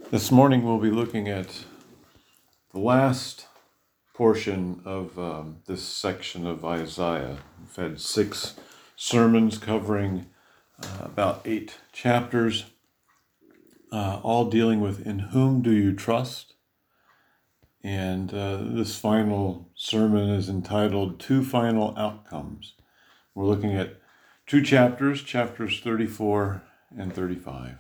This morning we'll be looking at the last portion of this section of Isaiah. We've had 6 sermons covering about 8 chapters, all dealing with "In whom do you trust?" And this final sermon is entitled "Two Final Outcomes." We're looking at 2 chapters, chapters 34 and 35.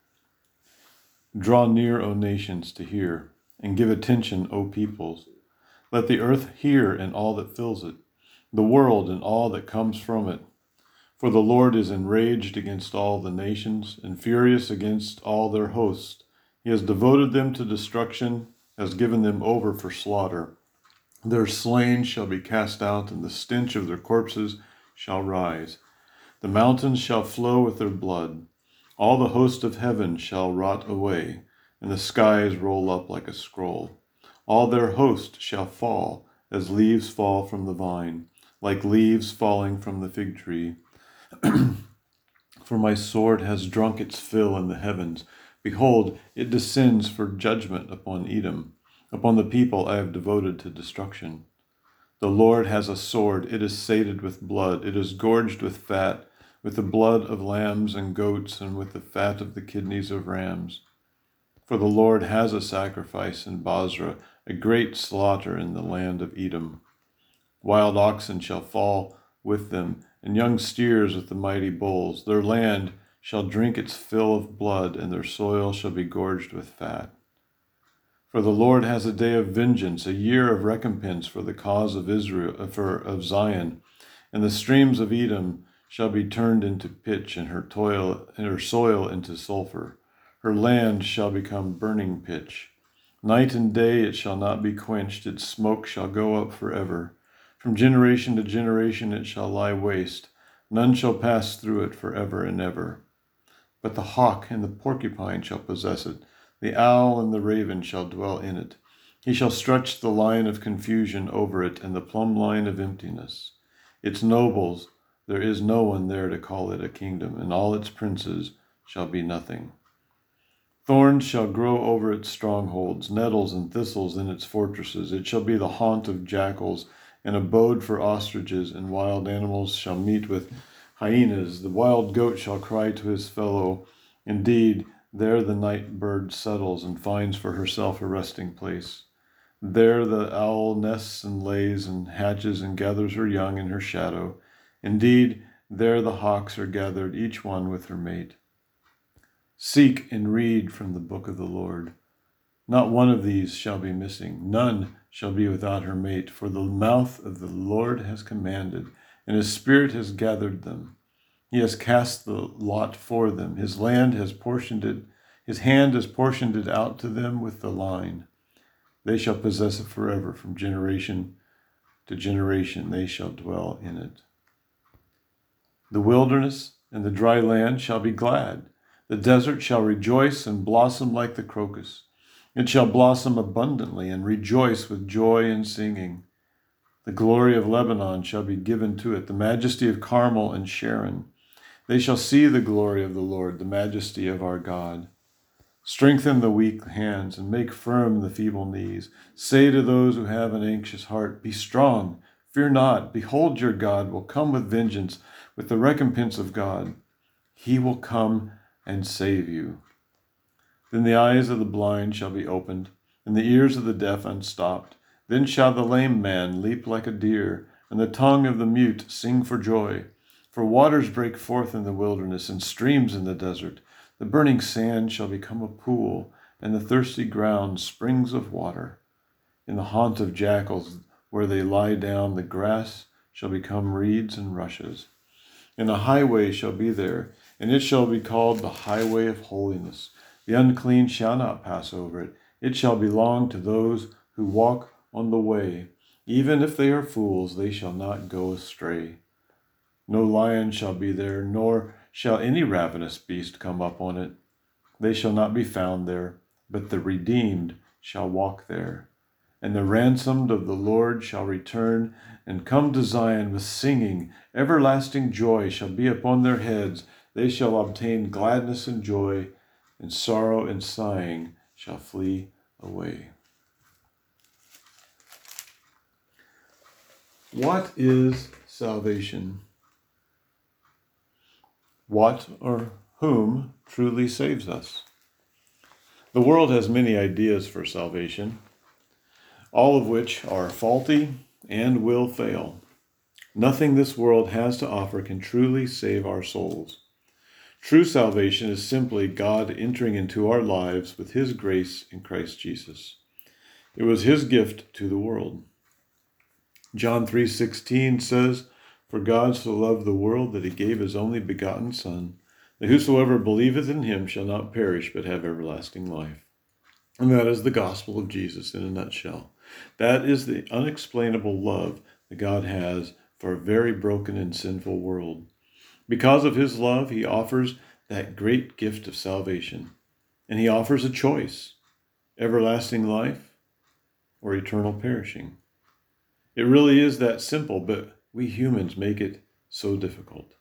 Draw near, O nations, to hear, and give attention, O peoples. Let the earth hear and all that fills it, the world and all that comes from it. For the Lord is enraged against all the nations, and furious against all their hosts. He has devoted them to destruction, has given them over for slaughter. Their slain shall be cast out, and the stench of their corpses shall rise. The mountains shall flow with their blood. All the host of heaven shall rot away, and the skies roll up like a scroll. All their host shall fall, as leaves fall from the vine, like leaves falling from the fig tree. For my sword has drunk its fill in the heavens. Behold, it descends for judgment upon Edom, upon the people I have devoted to destruction. The Lord has a sword, it is sated with blood, it is gorged with fat, with the blood of lambs and goats, and with the fat of the kidneys of rams. For the Lord has a sacrifice in Bozrah, a great slaughter in the land of Edom. Wild oxen shall fall with them, and young steers with the mighty bulls. Their land shall drink its fill of blood, and their soil shall be gorged with fat. For the Lord has a day of vengeance, a year of recompense for the cause of Israel, of Zion, and the streams of Edom shall be turned into pitch, and her soil into sulfur. Her land shall become burning pitch. Night and day it shall not be quenched, its smoke shall go up forever. From generation to generation it shall lie waste, none shall pass through it forever and ever. But the hawk and the porcupine shall possess it, the owl and the raven shall dwell in it. He shall stretch the line of confusion over it, and the plumb line of emptiness. Its nobles, there is no one there to call it a kingdom, and all its princes shall be nothing. Thorns shall grow over its strongholds, nettles and thistles in its fortresses. It shall be the haunt of jackals, an abode for ostriches, and wild animals shall meet with hyenas. The wild goat shall cry to his fellow. Indeed, there the night bird settles and finds for herself a resting place. There the owl nests and lays and hatches and gathers her young in her shadow. Indeed, there the hawks are gathered, each one with her mate. Seek and read from the book of the Lord. Not one of these shall be missing. None shall be without her mate, for the mouth of the Lord has commanded, and his spirit has gathered them. He has cast the lot for them. His hand has portioned it out to them with the line. They shall possess it forever. From generation to generation they shall dwell in it. The wilderness and the dry land shall be glad. The desert shall rejoice and blossom like the crocus. It shall blossom abundantly and rejoice with joy and singing. The glory of Lebanon shall be given to it, the majesty of Carmel and Sharon. They shall see the glory of the Lord, the majesty of our God. Strengthen the weak hands and make firm the feeble knees. Say to those who have an anxious heart, be strong, fear not. Behold, your God will come with vengeance, with the recompense of God. He will come and save you. Then the eyes of the blind shall be opened, and the ears of the deaf unstopped. Then shall the lame man leap like a deer, and the tongue of the mute sing for joy. For waters break forth in the wilderness, and streams in the desert. The burning sand shall become a pool, and the thirsty ground springs of water. In the haunt of jackals, where they lie down, the grass shall become reeds and rushes. And a highway shall be there, and it shall be called the highway of holiness. The unclean shall not pass over it. It shall belong to those who walk on the way. Even if they are fools, they shall not go astray. No lion shall be there, nor shall any ravenous beast come up on it. They shall not be found there, but the redeemed shall walk there. And the ransomed of the Lord shall return and come to Zion with singing. Everlasting joy shall be upon their heads. They shall obtain gladness and joy, and sorrow and sighing shall flee away. What is salvation? What or whom truly saves us? The world has many ideas for salvation, all of which are faulty and will fail. Nothing this world has to offer can truly save our souls. True salvation is simply God entering into our lives with his grace in Christ Jesus. It was his gift to the world. John 3:16 says, "For God so loved the world that he gave his only begotten Son, that whosoever believeth in him shall not perish but have everlasting life." And that is the gospel of Jesus in a nutshell. That is the unexplainable love that God has for a very broken and sinful world. Because of his love, he offers that great gift of salvation. And he offers a choice: everlasting life or eternal perishing. It really is that simple, but we humans make it so difficult.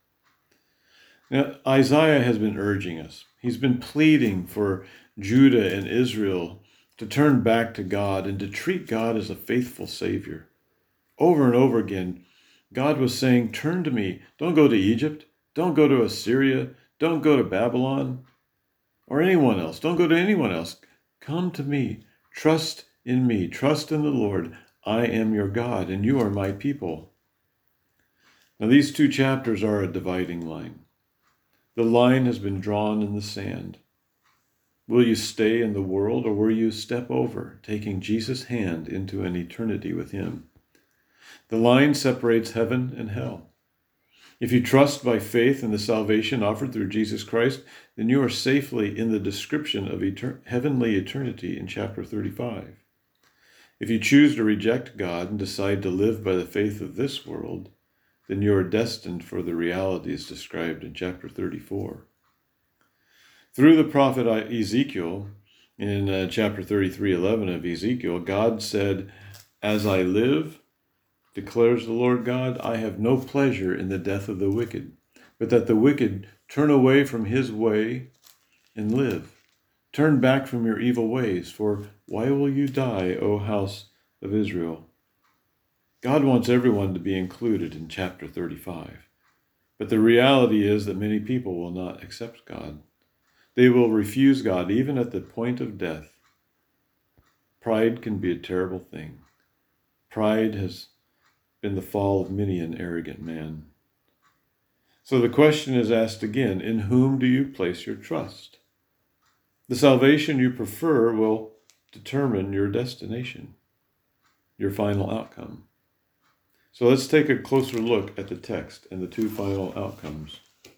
Now, Isaiah has been urging us. He's been pleading for Judah and Israel to turn back to God and to treat God as a faithful Savior. Over and over again, God was saying, turn to me. Don't go to Egypt. Don't go to Assyria. Don't go to Babylon or anyone else. Don't go to anyone else. Come to me. Trust in me. Trust in the Lord. I am your God, and you are my people. Now, these two chapters are a dividing line. The line has been drawn in the sand. Will you stay in the world, or will you step over, taking Jesus' hand into an eternity with him? The line separates heaven and hell. If you trust by faith in the salvation offered through Jesus Christ, then you are safely in the description of heavenly eternity in chapter 35. If you choose to reject God and decide to live by the faith of this world, then you are destined for the realities described in chapter 34. Through the prophet Ezekiel, in chapter 33:11 of Ezekiel, God said, "As I live, declares the Lord God, I have no pleasure in the death of the wicked, but that the wicked turn away from his way and live. Turn back from your evil ways, for why will you die, O house of Israel?" God wants everyone to be included in chapter 35. But the reality is that many people will not accept God. They will refuse God even at the point of death. Pride can be a terrible thing. Pride has been the fall of many an arrogant man. So the question is asked again, in whom do you place your trust? The salvation you prefer will determine your destination, your final outcome. So let's take a closer look at the text and the two final outcomes.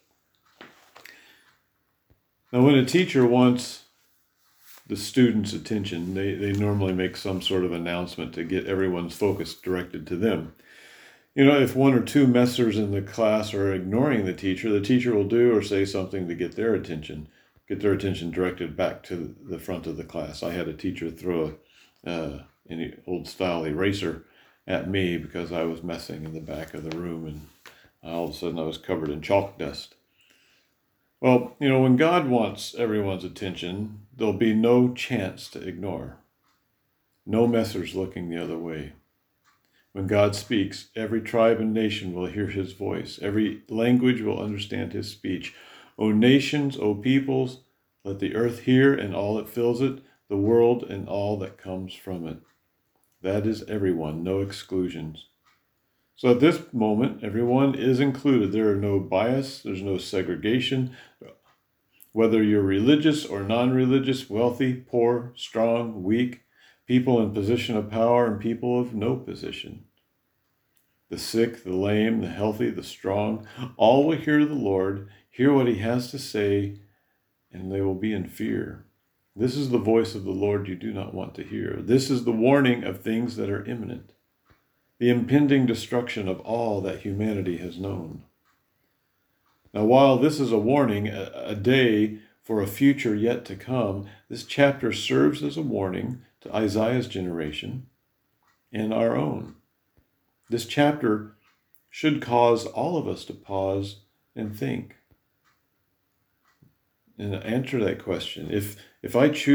Now, when a teacher wants the student's attention, they normally make some sort of announcement to get everyone's focus directed to them. If one or two messers in the class are ignoring the teacher will do or say something to get their attention directed back to the front of the class. I had a teacher throw an old-style eraser at me because I was messing in the back of the room, and all of a sudden I was covered in chalk dust. Well, when God wants everyone's attention, there'll be no chance to ignore. No messers looking the other way. When God speaks, every tribe and nation will hear his voice. Every language will understand his speech. O nations, O peoples, let the earth hear and all that fills it, the world and all that comes from it. That is everyone, no exclusions. So at this moment, everyone is included. There are no bias, there's no segregation. Whether you're religious or non-religious, wealthy, poor, strong, weak, people in position of power and people of no position. The sick, the lame, the healthy, the strong, all will hear the Lord, hear what he has to say, and they will be in fear. This is the voice of the Lord you do not want to hear. This is the warning of things that are imminent, the impending destruction of all that humanity has known. Now, while this is a warning, a day for a future yet to come, this chapter serves as a warning to Isaiah's generation and our own. This chapter should cause all of us to pause and think and answer that question. If I choose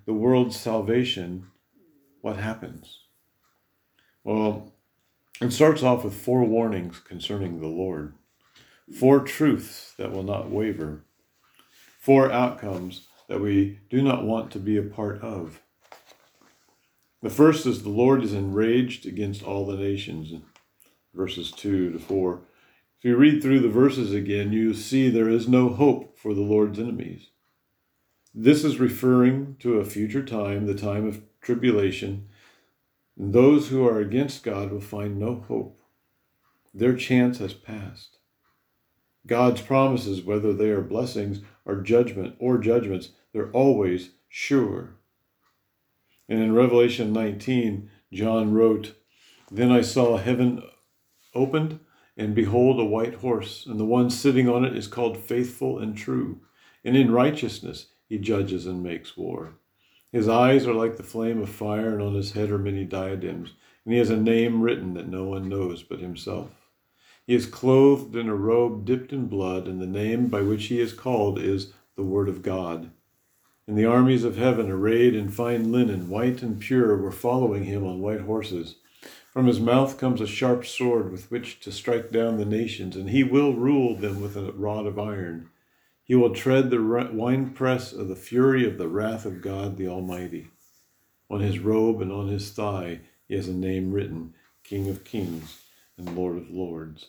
the world's salvation, what happens? Well, it starts off with 4 warnings concerning the Lord, 4 truths that will not waver, 4 outcomes that we do not want to be a part of. The first is the Lord is enraged against all the nations, verses 2 to 4. If you read through the verses again, you see there is no hope for the Lord's enemies. This is referring to a future time, the time of tribulation. And those who are against God will find no hope. Their chance has passed. God's promises, whether they are blessings or judgments, they're always sure. And in Revelation 19, John wrote, "Then I saw heaven opened, and behold, a white horse, and the one sitting on it is called Faithful and True, and in righteousness he judges and makes war. His eyes are like the flame of fire, and on his head are many diadems, and he has a name written that no one knows but himself. He is clothed in a robe dipped in blood, and the name by which he is called is the Word of God. And the armies of heaven, arrayed in fine linen, white and pure, were following him on white horses. From his mouth comes a sharp sword with which to strike down the nations, and he will rule them with a rod of iron. He will tread the winepress of the fury of the wrath of God the Almighty. On his robe and on his thigh he has a name written, King of Kings and Lord of Lords."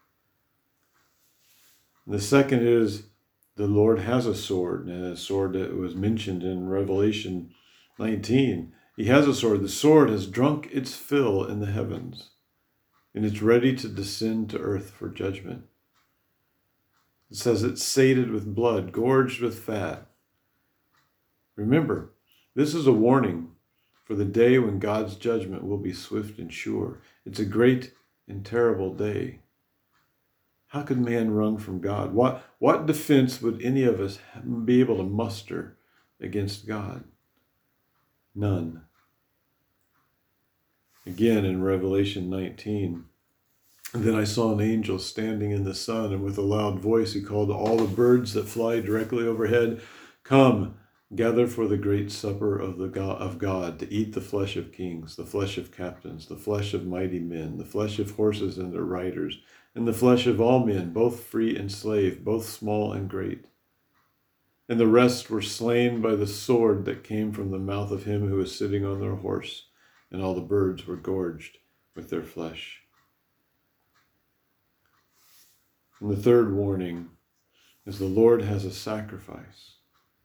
The second is the Lord has a sword, and a sword that was mentioned in Revelation 19. He has a sword. The sword has drunk its fill in the heavens, and it's ready to descend to earth for judgment. It says it's sated with blood, gorged with fat. Remember, this is a warning for the day when God's judgment will be swift and sure. It's a great and terrible day. How could man run from God? What defense would any of us be able to muster against God? None. Again, in Revelation 19, "Then I saw an angel standing in the sun, and with a loud voice he called to all the birds that fly directly overhead, 'Come, gather for the great supper of God, to eat the flesh of kings, the flesh of captains, the flesh of mighty men, the flesh of horses and their riders, and the flesh of all men, both free and slave, both small and great.' And the rest were slain by the sword that came from the mouth of him who was sitting on their horse, and all the birds were gorged with their flesh." And the third warning is the Lord has a sacrifice.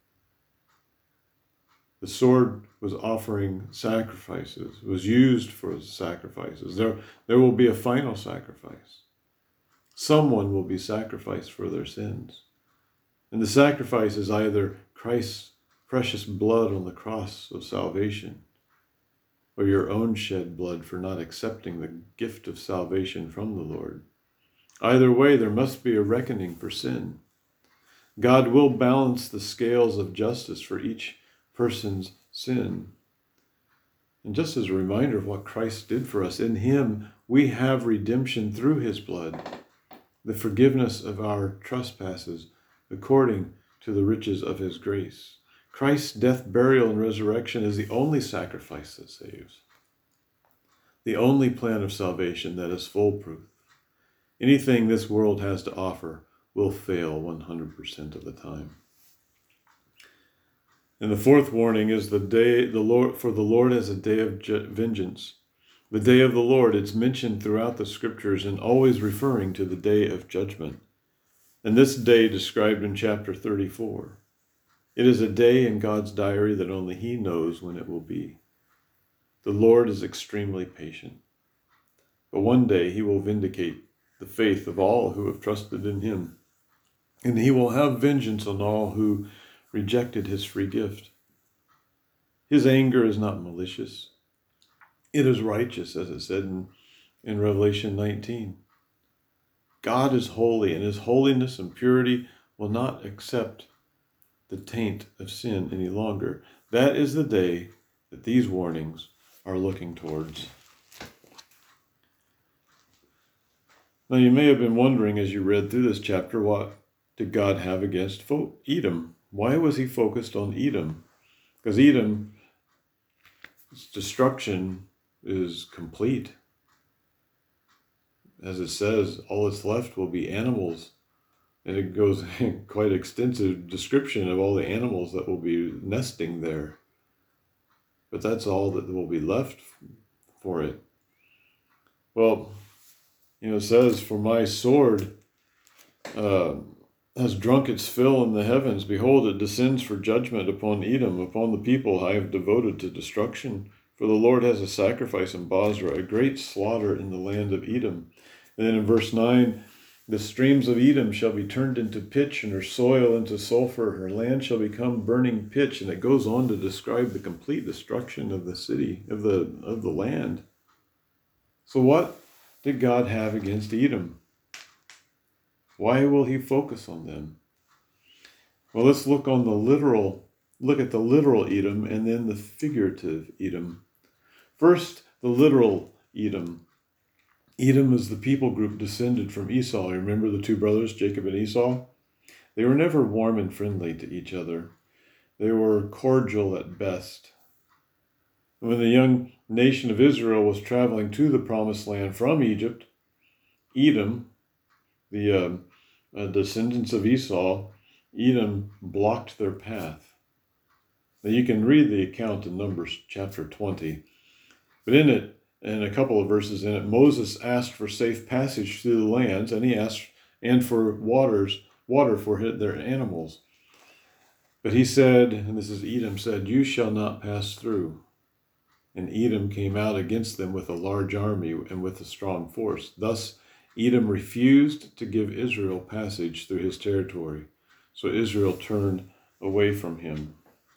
The sword was offering sacrifices, was used for sacrifices. There will be a final sacrifice. Someone will be sacrificed for their sins. And the sacrifice is either Christ's precious blood on the cross of salvation, or your own shed blood for not accepting the gift of salvation from the Lord. Either way, there must be a reckoning for sin. God will balance the scales of justice for each person's sin. And just as a reminder of what Christ did for us, in him we have redemption through his blood, the forgiveness of our trespasses according to the riches of his grace. Christ's death, burial, and resurrection is the only sacrifice that saves, the only plan of salvation that is foolproof. Anything this world has to offer will fail 100% of the time. And the fourth warning is the Lord has a day of vengeance. The day of the Lord, it's mentioned throughout the scriptures and always referring to the day of judgment. And this day described in chapter 34. It is a day in God's diary that only he knows when it will be. The Lord is extremely patient. But one day he will vindicate the faith of all who have trusted in him. And he will have vengeance on all who rejected his free gift. His anger is not malicious. It is righteous, as it said in Revelation 19. God is holy, and his holiness and purity will not accept the taint of sin any longer. That is the day that these warnings are looking towards. Now, you may have been wondering as you read through this chapter, what did God have against Edom? Why was he focused on Edom? Because Edom's destruction is complete. As it says, all that's left will be animals. And it goes in quite extensive description of all the animals that will be nesting there. But that's all that will be left for it. Well, it says, for my sword has drunk its fill in the heavens. Behold, it descends for judgment upon Edom, upon the people I have devoted to destruction. For the Lord has a sacrifice in Bozrah, a great slaughter in the land of Edom. And then in verse 9, the streams of Edom shall be turned into pitch, and her soil into sulfur. Her land shall become burning pitch. And it goes on to describe the complete destruction of the city, of the land. So what did God have against Edom? Why will he focus on them? Well, let's look at the literal Edom and then the figurative Edom. First, the literal Edom. Edom is the people group descended from Esau. Remember the two brothers, Jacob and Esau? They were never warm and friendly to each other. They were cordial at best. When the young nation of Israel was traveling to the promised land from Egypt, Edom, the descendants of Esau, Edom blocked their path. Now you can read the account in Numbers chapter 20. But in it, in a couple of verses in it, Moses asked for safe passage through the lands, and he asked for water for their animals. But he said, and this is Edom said, you shall not pass through. And Edom came out against them with a large army and with a strong force. Thus Edom refused to give Israel passage through his territory. So Israel turned away from him.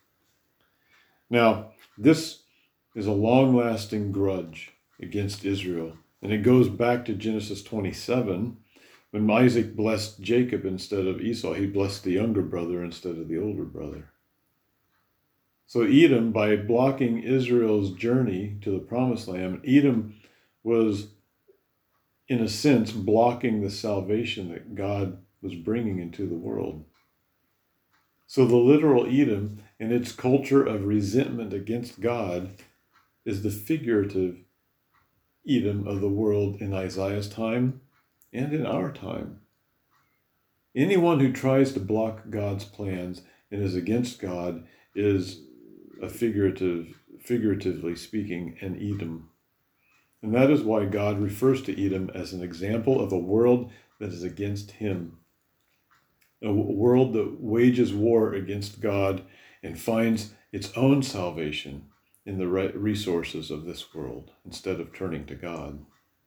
Now, this is a long-lasting grudge against Israel. And it goes back to Genesis 27, when Isaac blessed Jacob instead of Esau. He blessed the younger brother instead of the older brother. So Edom, by blocking Israel's journey to the promised land, Edom was, in a sense, blocking the salvation that God was bringing into the world. So the literal Edom and its culture of resentment against God is the figurative Edom of the world in Isaiah's time and in our time. Anyone who tries to block God's plans and is against God is a figuratively speaking, an Edom. And that is why God refers to Edom as an example of a world that is against him. A world that wages war against God and finds its own salvation in the resources of this world instead of turning to God.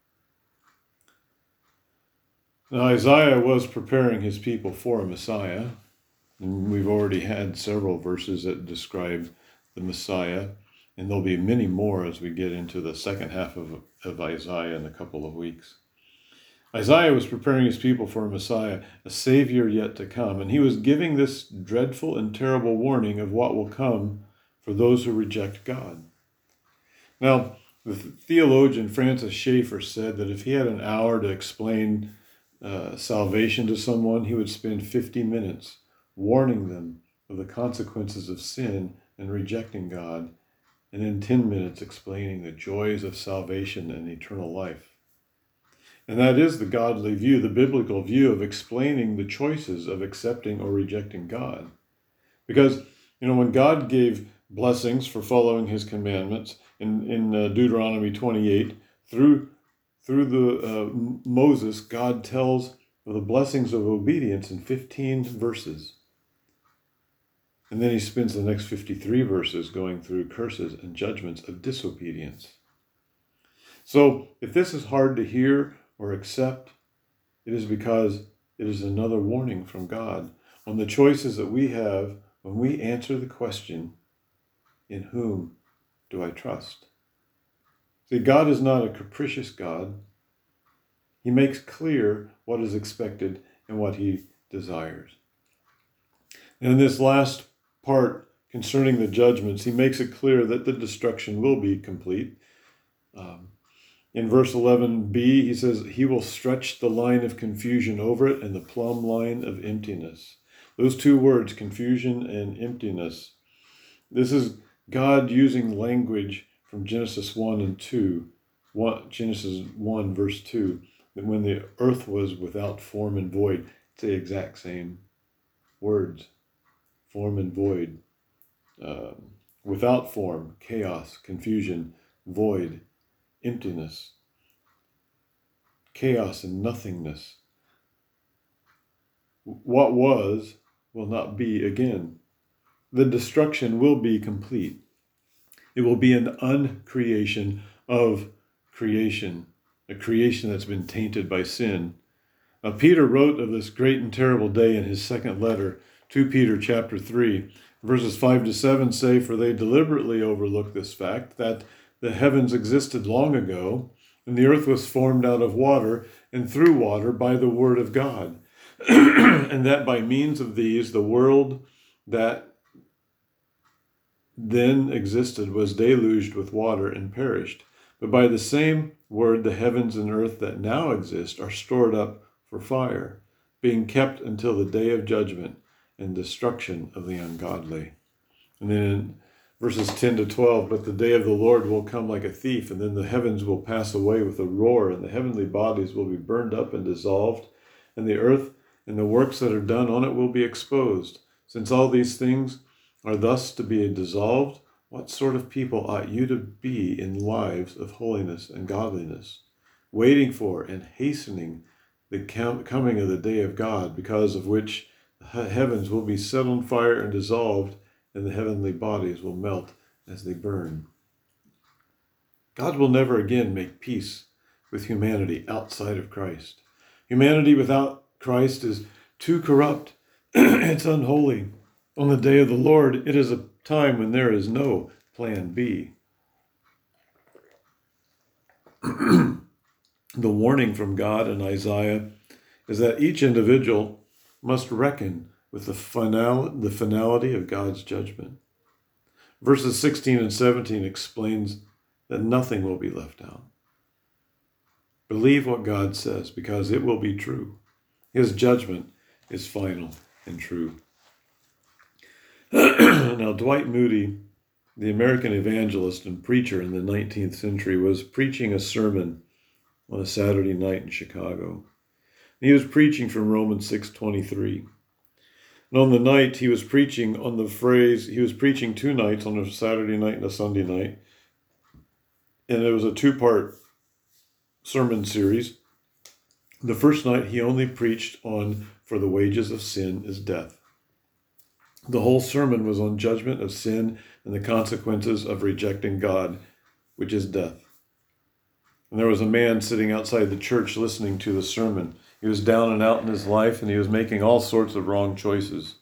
Now, Isaiah was preparing his people for a Messiah, and we've already had several verses that describe the Messiah, and there'll be many more as we get into the second half of Isaiah in a couple of weeks. Isaiah was preparing his people for a Messiah, a Savior yet to come, and he was giving this dreadful and terrible warning of what will come for those who reject God. Now, the theologian Francis Schaeffer said that if he had an hour to explain salvation to someone, he would spend 50 minutes warning them of the consequences of sin and rejecting God, and then 10 minutes explaining the joys of salvation and eternal life. And that is the godly view, the biblical view of explaining the choices of accepting or rejecting God. Because, when God gave blessings for following his commandments in Deuteronomy 28, through Moses, God tells of the blessings of obedience in 15 verses. And then he spends the next 53 verses going through curses and judgments of disobedience. So if this is hard to hear or accept, it is because it is another warning from God on the choices that we have when we answer the question, in whom do I trust? See, God is not a capricious God. He makes clear what is expected and what he desires. And in this last part concerning the judgments, he makes it clear that the destruction will be complete. In verse 11b, he says, he will stretch the line of confusion over it and the plumb line of emptiness. Those two words, confusion and emptiness, This is God using language from Genesis 1 and 2, Genesis 1 verse 2, that when the earth was without form and void, it's the exact same words, form and void. Without form, chaos, confusion, void, emptiness, chaos and nothingness. What was will not be again. The destruction will be complete. It will be an uncreation of creation, a creation that's been tainted by sin. Peter wrote of this great and terrible day in his second letter, 2 Peter chapter 3. Verses 5 to 7 say, "For they deliberately overlook this fact, that the heavens existed long ago, and the earth was formed out of water and through water by the word of God, and that by means of these the world that then existed was deluged with water and perished. But by the same word the heavens and earth that now exist are stored up for fire, being kept until the day of judgment and destruction of the ungodly." And then in verses 10 to 12, "But the day of the Lord will come like a thief, and then the heavens will pass away with a roar, and the heavenly bodies will be burned up and dissolved, and the earth and the works that are done on it will be exposed. Since all these things are thus to be dissolved, what sort of people ought you to be in lives of holiness and godliness, waiting for and hastening the coming of the day of God, because of which the heavens will be set on fire and dissolved, and the heavenly bodies will melt as they burn." God will never again make peace with humanity outside of Christ. Humanity without Christ is too corrupt. It's unholy. On the day of the Lord, it is a time when there is no plan B. The warning from God in Isaiah is that each individual must reckon with the finality of God's judgment. Verses 16 and 17 explains that nothing will be left out. Believe what God says, because it will be true. His judgment is final and true. Now, Dwight Moody, the American evangelist and preacher in the 19th century, was preaching a sermon on a Saturday night in Chicago. He was preaching from Romans 6:23. And on the night he was preaching on the phrase, he was preaching 2 nights, on a Saturday night and a Sunday night. And it was a 2-part sermon series. The first night he only preached on, "For the wages of sin is death." The whole sermon was on judgment of sin and the consequences of rejecting God, which is death. And there was a man sitting outside the church listening to the sermon. He was down and out in his life, and he was making all sorts of wrong choices.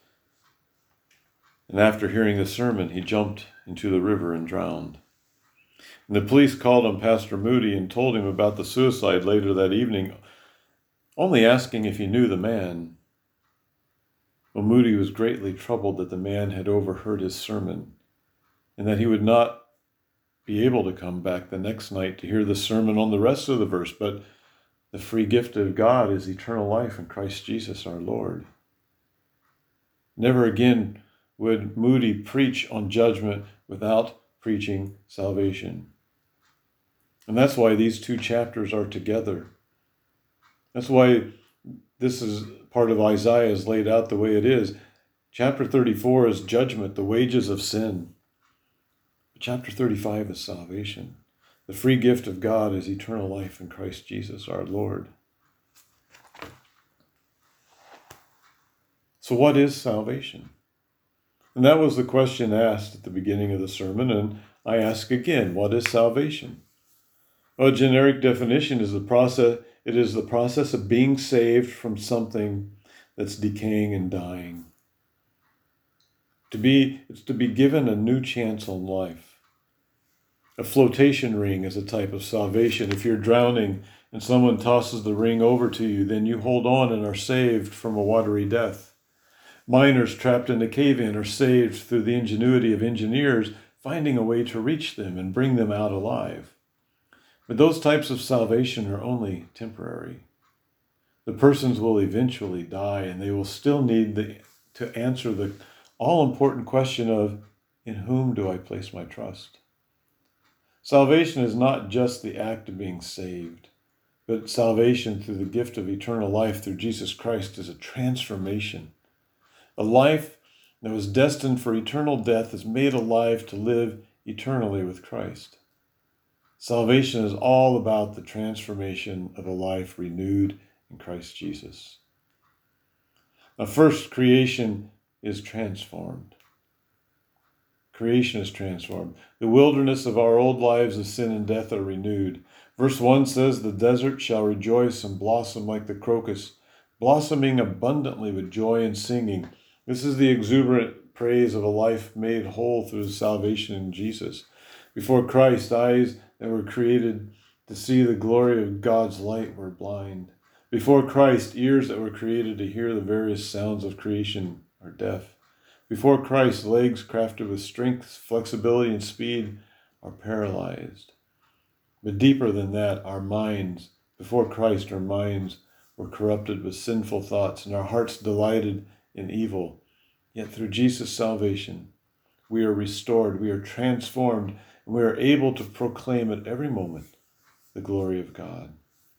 And after hearing the sermon, he jumped into the river and drowned. And the police called on Pastor Moody and told him about the suicide later that evening, only asking if he knew the man. Well, Moody was greatly troubled that the man had overheard his sermon, and that he would not be able to come back the next night to hear the sermon on the rest of the verse. But the free gift of God is eternal life in Christ Jesus our Lord. Never again would Moody preach on judgment without preaching salvation. And that's why these 2 chapters are together. That's why this is part of Isaiah is laid out the way it is. Chapter 34 is judgment, the wages of sin. Chapter 35 is salvation. The free gift of God is eternal life in Christ Jesus our Lord. So what is salvation? And that was the question asked at the beginning of the sermon, and I ask again, what is salvation? Well, a generic definition is it is the process of being saved from something that's decaying and dying. It's to be given a new chance on life. A flotation ring is a type of salvation. If you're drowning and someone tosses the ring over to you, then you hold on and are saved from a watery death. Miners trapped in a cave-in are saved through the ingenuity of engineers finding a way to reach them and bring them out alive. But those types of salvation are only temporary. The persons will eventually die, and they will still need to answer the all-important question of, In whom do I place my trust? Salvation is not just the act of being saved, but salvation through the gift of eternal life through Jesus Christ is a transformation. A life that was destined for eternal death is made alive to live eternally with Christ. Salvation is all about the transformation of a life renewed in Christ Jesus. Now, first, creation is transformed. Creation is transformed. The wilderness of our old lives of sin and death are renewed. Verse 1 says, "The desert shall rejoice and blossom like the crocus, blossoming abundantly with joy and singing." This is the exuberant praise of a life made whole through salvation in Jesus. Before Christ, eyes that were created to see the glory of God's light were blind. Before Christ, ears that were created to hear the various sounds of creation are deaf. Before Christ, legs crafted with strength, flexibility, and speed are paralyzed. But deeper than that, our minds, before Christ, our minds were corrupted with sinful thoughts, and our hearts delighted in evil. Yet through Jesus' salvation, we are restored, we are transformed, and we are able to proclaim at every moment the glory of God.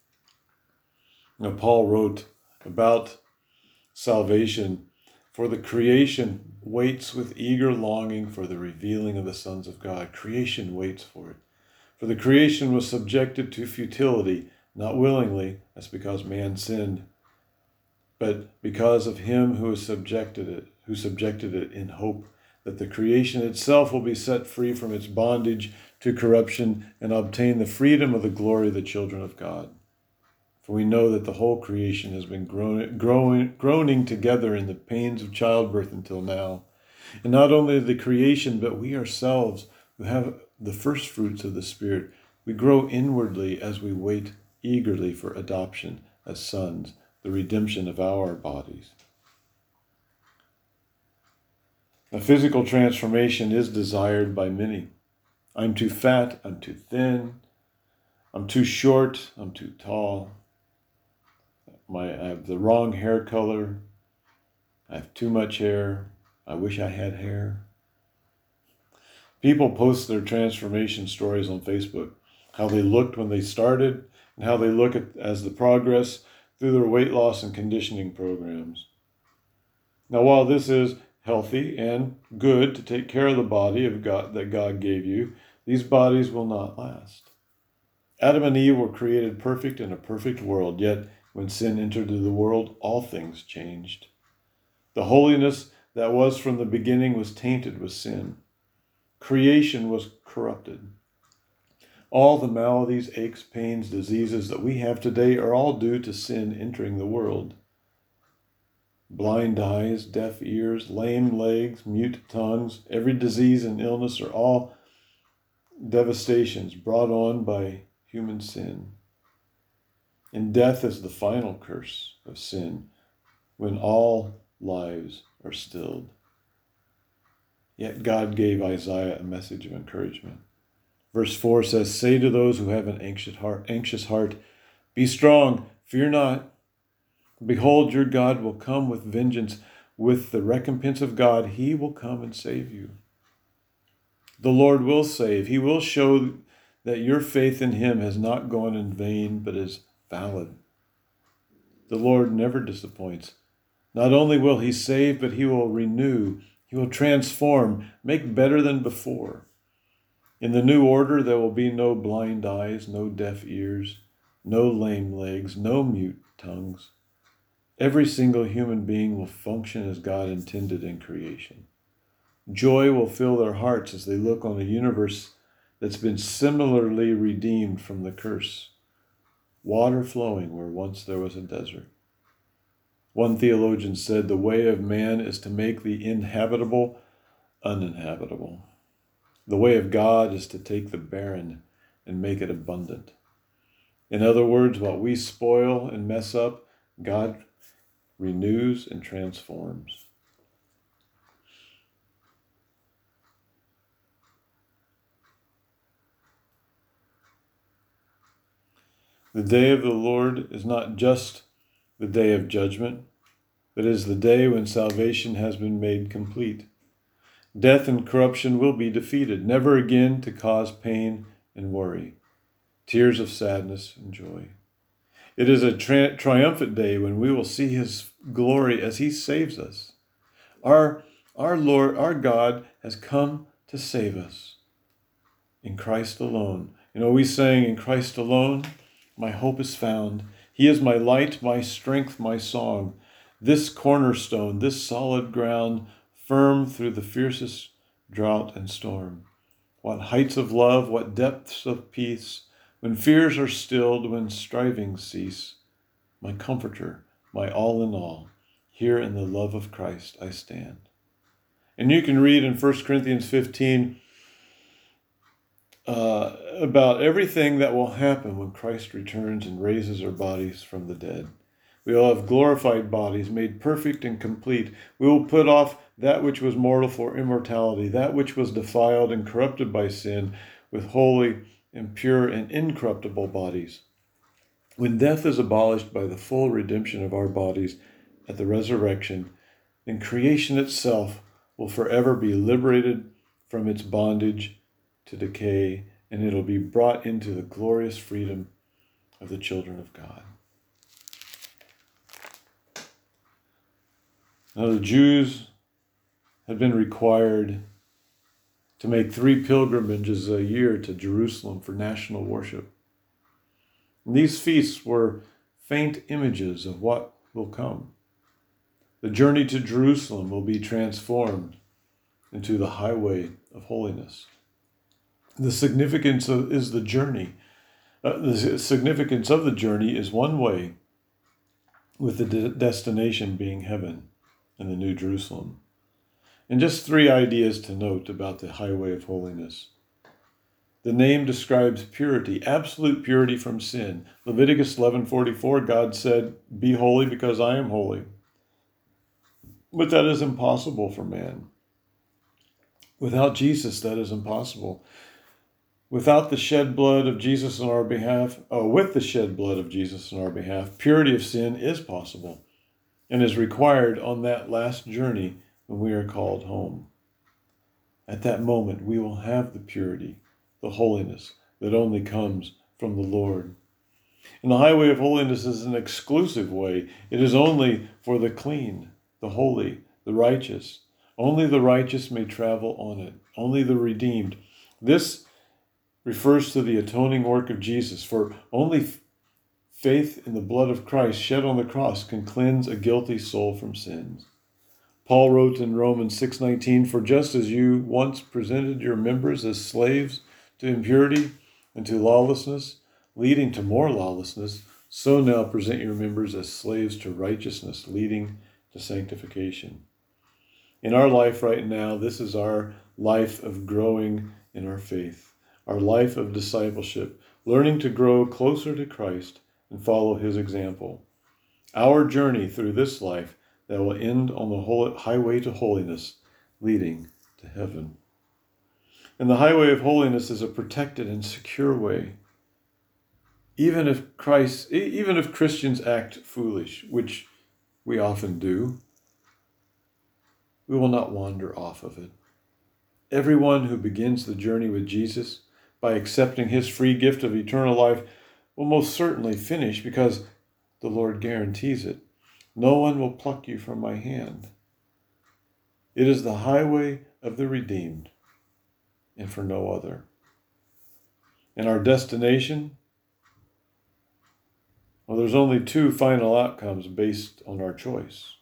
Now, Paul wrote about salvation, "For the creation waits with eager longing for the revealing of the sons of God." Creation waits for it. For the creation was subjected to futility, not willingly, that's because man sinned, but because of him who subjected it in hope that the creation itself will be set free from its bondage to corruption and obtain the freedom of the glory of the children of God. For we know that the whole creation has been groaning together in the pains of childbirth until now. And not only the creation, but we ourselves, who have the first fruits of the Spirit, we grow inwardly as we wait eagerly for adoption as sons, the redemption of our bodies. A physical transformation is desired by many. I'm too fat, I'm too thin, I'm too short, I'm too tall. I have the wrong hair color, I have too much hair, I wish I had hair. People post their transformation stories on Facebook, how they looked when they started and how they look at as the progress through their weight loss and conditioning programs. Now, while this is healthy and good to take care of the body of God that God gave you, these bodies will not last. Adam and Eve were created perfect in a perfect world, yet when sin entered the world, all things changed. The holiness that was from the beginning was tainted with sin. Creation was corrupted. All the maladies, aches, pains, diseases that we have today are all due to sin entering the world. Blind eyes, deaf ears, lame legs, mute tongues, every disease and illness are all devastations brought on by human sin. And death is the final curse of sin when all lives are stilled. Yet God gave Isaiah a message of encouragement. Verse 4 says, "Say to those who have an anxious heart, be strong, fear not. Behold, your God will come with vengeance. With the recompense of God, he will come and save you." The Lord will save. He will show that your faith in him has not gone in vain, but is valid. The Lord never disappoints. Not only will he save, but he will renew. He will transform, make better than before. In the new order, there will be no blind eyes, no deaf ears, no lame legs, no mute tongues. Every single human being will function as God intended in creation. Joy will fill their hearts as they look on a universe that's been similarly redeemed from the curse. Water flowing where once there was a desert. One theologian said, "The way of man is to make the inhabitable uninhabitable. The way of God is to take the barren and make it abundant." In other words, what we spoil and mess up, God renews and transforms. The day of the Lord is not just the day of judgment, but is the day when salvation has been made complete. Death and corruption will be defeated, never again to cause pain and worry, tears of sadness and joy. It is a triumphant day when we will see his glory as he saves us. Our Lord, our God has come to save us in Christ alone. We sang, in Christ alone, my hope is found. He is my light, my strength, my song. This cornerstone, this solid ground, firm through the fiercest drought and storm. What heights of love, what depths of peace, when fears are stilled, when strivings cease. My comforter, my all in all, here in the love of Christ I stand. And you can read in 1 Corinthians 15 about everything that will happen when Christ returns and raises our bodies from the dead. We will have glorified bodies, made perfect and complete. We will put off that which was mortal for immortality, that which was defiled and corrupted by sin, with holy and pure and incorruptible bodies. When death is abolished by the full redemption of our bodies at the resurrection, then creation itself will forever be liberated from its bondage to decay, and it'll be brought into the glorious freedom of the children of God. Now, the Jews had been required to make 3 pilgrimages a year to Jerusalem for national worship. And these feasts were faint images of what will come. The journey to Jerusalem will be transformed into the highway of holiness. The significance is the journey. The significance of the journey is one way, with the destination being heaven and the New Jerusalem. And just 3 ideas to note about the highway of holiness. The name describes purity, absolute purity from sin. Leviticus 11:44, God said, "Be holy because I am holy." But that is impossible for man. Without Jesus, that is impossible. Without the shed blood of Jesus on our behalf, with the shed blood of Jesus on our behalf, purity of sin is possible and is required on that last journey when we are called home. At that moment, we will have the purity, the holiness that only comes from the Lord. And the highway of holiness is an exclusive way. It is only for the clean, the holy, the righteous. Only the righteous may travel on it. Only the redeemed. This refers to the atoning work of Jesus, for only faith in the blood of Christ shed on the cross can cleanse a guilty soul from sins. Paul wrote in Romans 6:19, "For just as you once presented your members as slaves to impurity and to lawlessness, leading to more lawlessness, so now present your members as slaves to righteousness, leading to sanctification." In our life right now, this is our life of growing in our faith, our life of discipleship, learning to grow closer to Christ and follow his example. Our journey through this life that will end on the highway to holiness, leading to heaven. And the highway of holiness is a protected and secure way. Even if Christians act foolish, which we often do, we will not wander off of it. Everyone who begins the journey with Jesus by accepting his free gift of eternal life will most certainly finish, because the Lord guarantees it. No one will pluck you from my hand. It is the highway of the redeemed, and for no other. And our destination? Well, there's only 2 final outcomes based on our choice.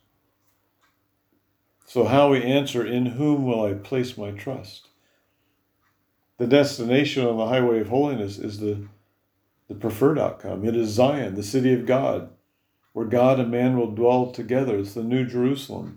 So how we answer, "In whom will I place my trust?" The destination on the highway of holiness is the preferred outcome. It is Zion, the city of God, where God and man will dwell together. It's the New Jerusalem.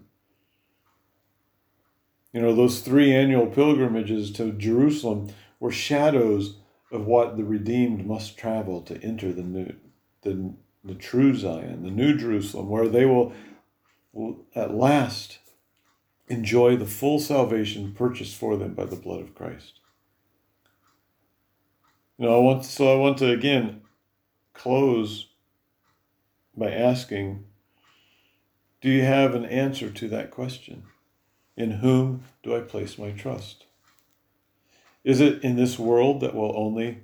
Those 3 annual pilgrimages to Jerusalem were shadows of what the redeemed must travel to enter the true Zion, the New Jerusalem, where they will at last enjoy the full salvation purchased for them by the blood of Christ. I want to again close by asking, do you have an answer to that question? In whom do I place my trust? Is it in this world that will only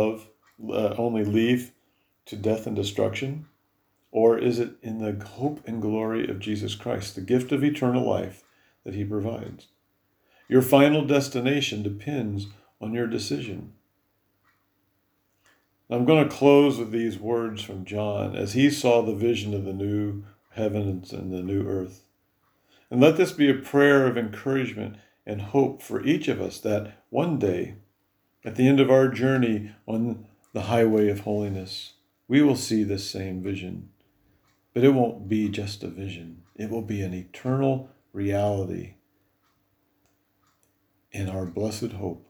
lead to death and destruction? Or is it in the hope and glory of Jesus Christ, the gift of eternal life that he provides? Your final destination depends on your decision. I'm going to close with these words from John as he saw the vision of the new heavens and the new earth. And let this be a prayer of encouragement and hope for each of us that one day, at the end of our journey on the highway of holiness, we will see this same vision. But it won't be just a vision. It will be an eternal reality in our blessed hope.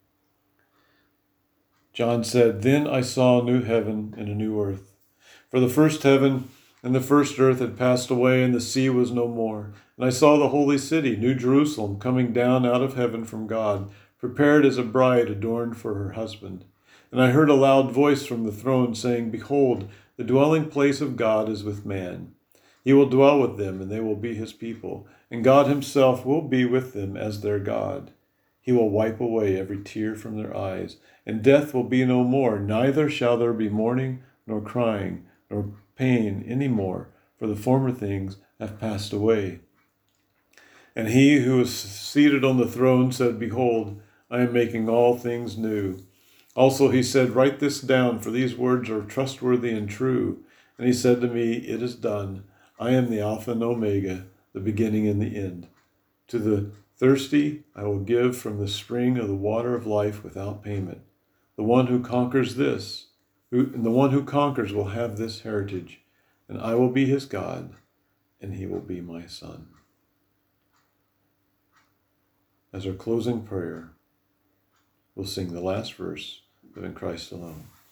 John said, "Then I saw a new heaven and a new earth. For the first heaven and the first earth had passed away, and the sea was no more. And I saw the holy city, New Jerusalem, coming down out of heaven from God, prepared as a bride adorned for her husband. And I heard a loud voice from the throne saying, 'Behold, the dwelling place of God is with man. He will dwell with them, and they will be his people. And God himself will be with them as their God. He will wipe away every tear from their eyes, and death will be no more. Neither shall there be mourning, nor crying, nor pain any more, for the former things have passed away.' And he who was seated on the throne said, 'Behold, I am making all things new.' Also he said, 'Write this down, for these words are trustworthy and true.' And he said to me, 'It is done. I am the Alpha and Omega, the beginning and the end. To the thirsty I will give from the spring of the water of life without payment. The one who conquers will have this heritage, and I will be his God, and he will be my son.'" As our closing prayer, we'll sing the last verse of In Christ Alone.